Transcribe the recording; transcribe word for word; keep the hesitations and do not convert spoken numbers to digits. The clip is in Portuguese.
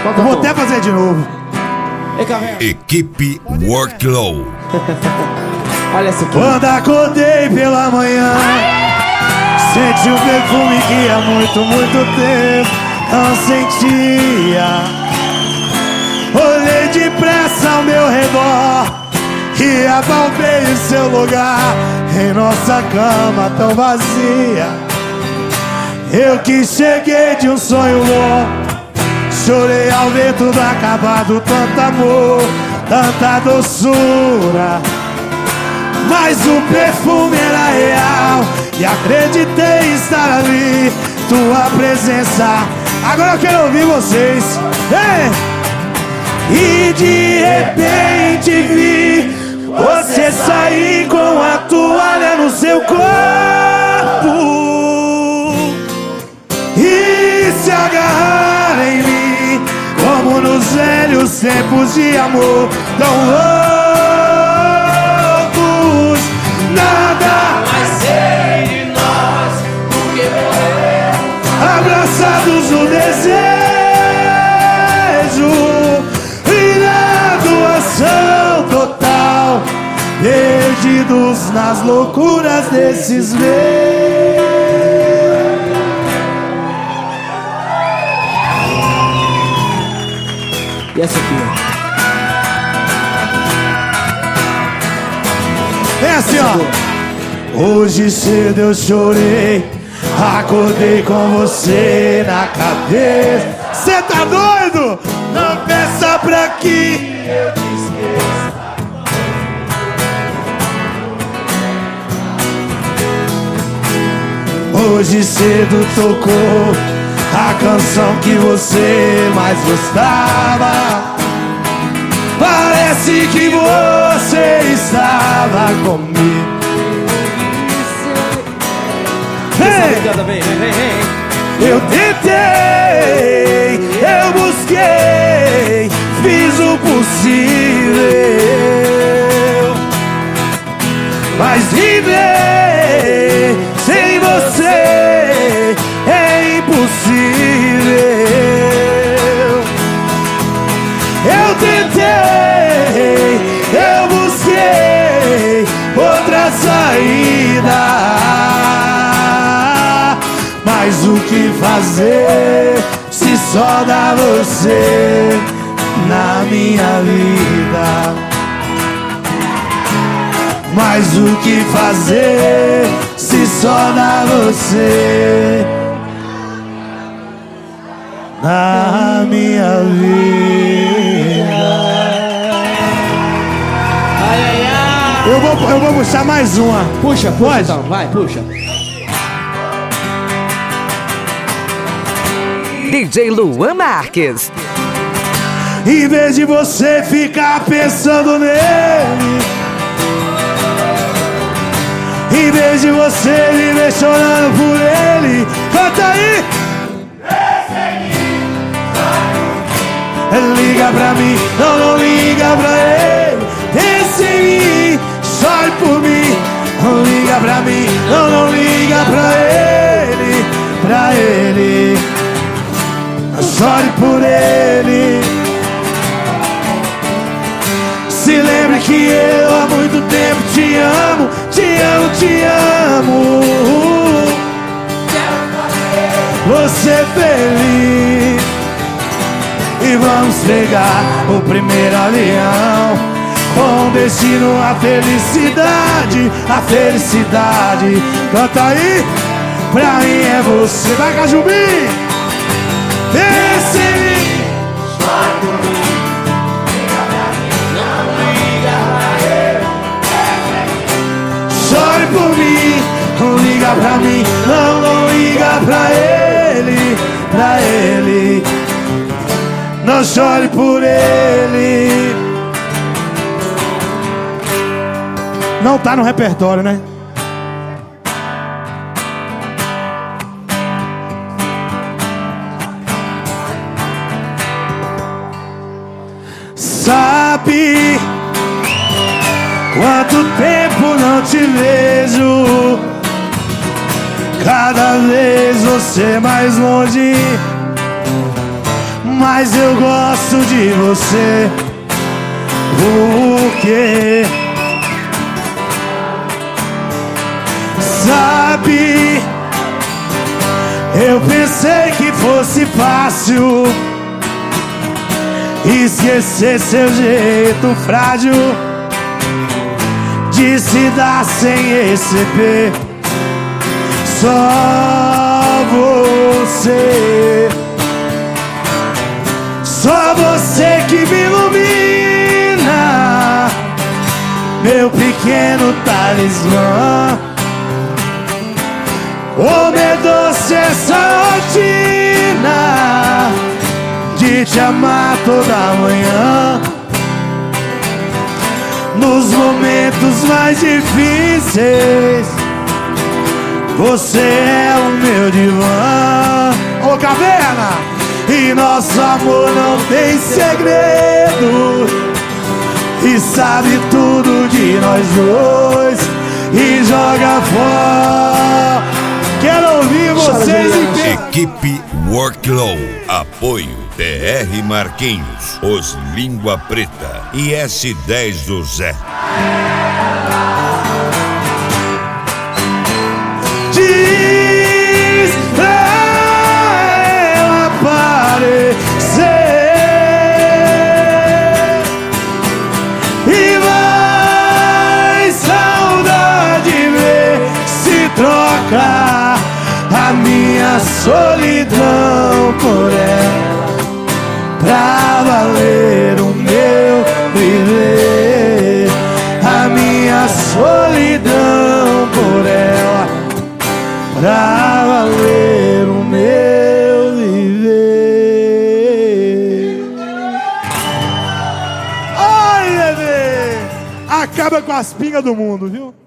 Eu vou até fazer de novo. Equipe Worklow. Olha essa aqui. Quando acordei pela manhã, senti um perfume que há muito, muito tempo não sentia. Olhei depressa ao meu redor e apalpei o seu lugar em nossa cama tão vazia. Eu que cheguei de um sonho louco, chorei ao ver tudo acabado, tanto amor, tanta doçura. Mas o perfume era real e acreditei estar ali, tua presença. Agora eu quero ouvir vocês. Ei! E de repente vi você sair com a toalha no seu corpo e se agarrar em mim, como nos velhos tempos de amor tão loucos. Nada mais sei de nós do que morrer, abraçados no desejo e na doação total, perdidos nas loucuras desses meses. E essa aqui, ó. É assim, ó. Hoje cedo eu chorei, acordei com você na cabeça. Cê tá doido? Não peça pra que eu te esqueça. Hoje cedo tocou a canção que você mais gostava. Parece que você estava comigo. Hey! Eu tentei, eu busquei, fiz o possível, mas viver sem você é impossível. Eu tentei, eu busquei outra saída, mas o que fazer se só dá você na minha vida? Mas o que fazer se só dá você na minha vida? ai, ai, ai. Eu vou, eu vou puxar mais uma. Puxa, puxa, pode? Então, vai, puxa. D J Luan Marques. Em vez de você ficar pensando nele, em vez de você viver chorando por ele, canta aí. Liga pra mim, não, não liga pra ele. Pense em mim, chore por mim. Não liga pra mim, não, não liga pra ele, pra ele. Chore por ele. Se lembre que eu há muito tempo te amo, te amo, te amo. Você feliz. E vamos pegar o primeiro avião com destino à felicidade, a felicidade. Canta aí, pra mim é você. Vai, Cajubim! Pense em mim, Chore por mim, liga pra mim, não liga pra ele. chore por mim, não liga pra mim, não, não liga pra ele, pra ele. Não chore por ele. Não tá no repertório, né? Sabe quanto tempo não te vejo? Cada vez você mais longe. mas eu gosto de você. Porque sabe, eu pensei que fosse fácil esquecer seu jeito frágil de se dar sem receber. Só você, só você que me ilumina, meu pequeno talismã. Como é doce essa rotina de te amar toda manhã. Nos momentos mais difíceis, você é o meu divã. Ô caverna! E nosso amor não tem segredo, e sabe tudo de nós dois, e joga fora. Quero ouvir vocês em Equipe Worklow. Apoio P R Marquinhos, Os Língua Preta e S dez do Zé. Diz pra ela aparecer e vai saudade ver se troca a minha solidão por ela, pra valer o meu viver. A minha solidão por ela, pra valer o meu viver. Ai, bebê! Acaba com as pingas do mundo, viu?